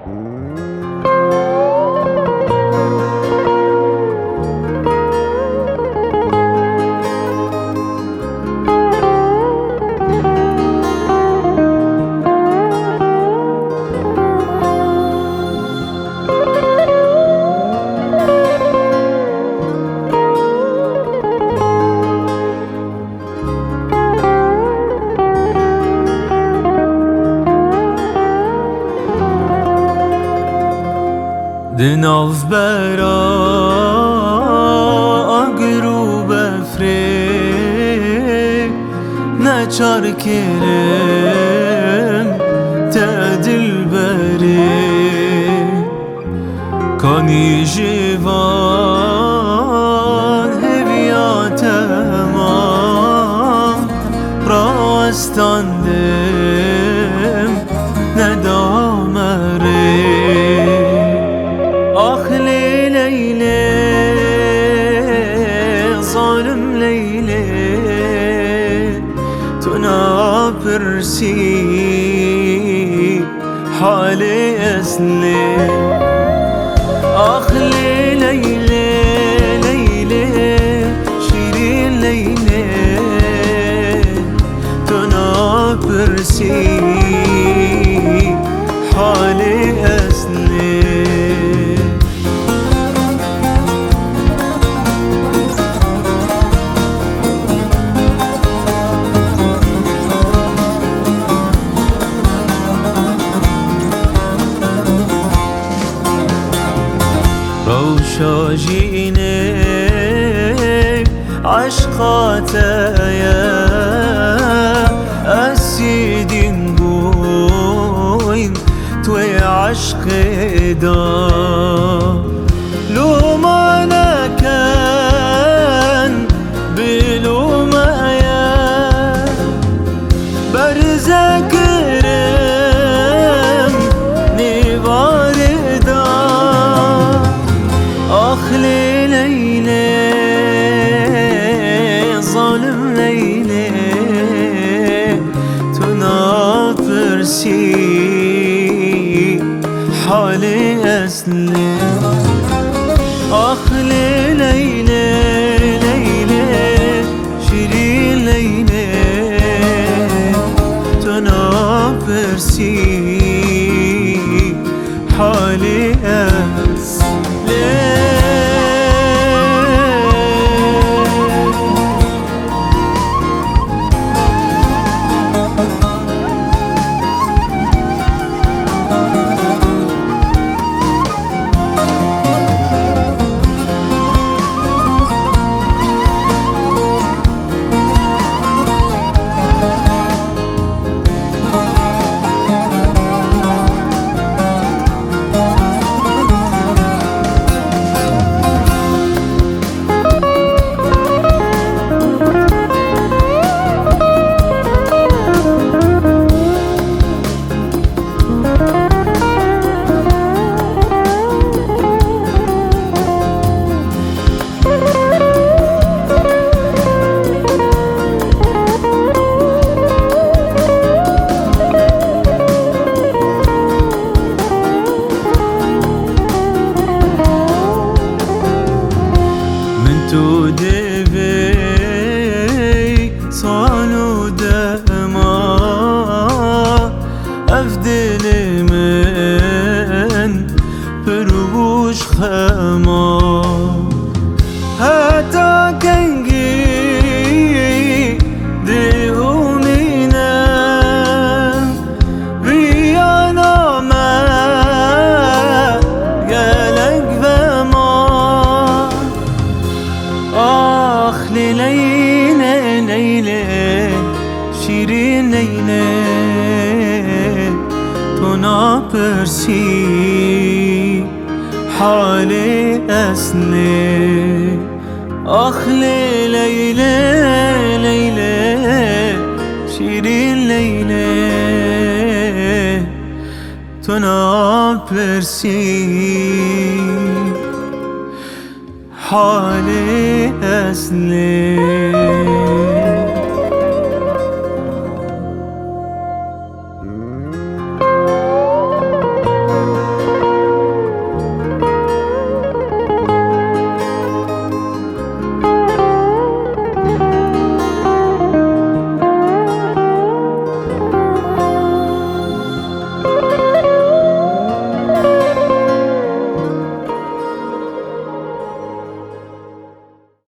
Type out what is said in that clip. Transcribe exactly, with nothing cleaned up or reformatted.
دناف برا اگرو بفری نچار کرم تدل بری کانی جوان هویا تمام راستاندم ندامری آخ لیلی ظالم لیلی تو نپرسی حالی اصلی آخ لیلی لیلی شیرین لیلی تو نپرسی حالی اصلی روشاجینه عشقاتیا اسیدین بوین توی عشق دا لو ما نکن بلو مایا برزکرم نیوار دا آخ لیلی ظالم لیلی تو نپرسی حالی اصلی آخ لیلی لیلی شیرین لیلی تو نپرسی حالی اصلی تو دیوی صانو دما افدل من پروش خما حتی کنگی دیومینم ریانا من گلک و ما آخ لیلی لیلی شیرین لیلی تو نپرسی حالی اصلی آخ لیلی لیلی شیرین لیلی تو نپرسی حالی اصلی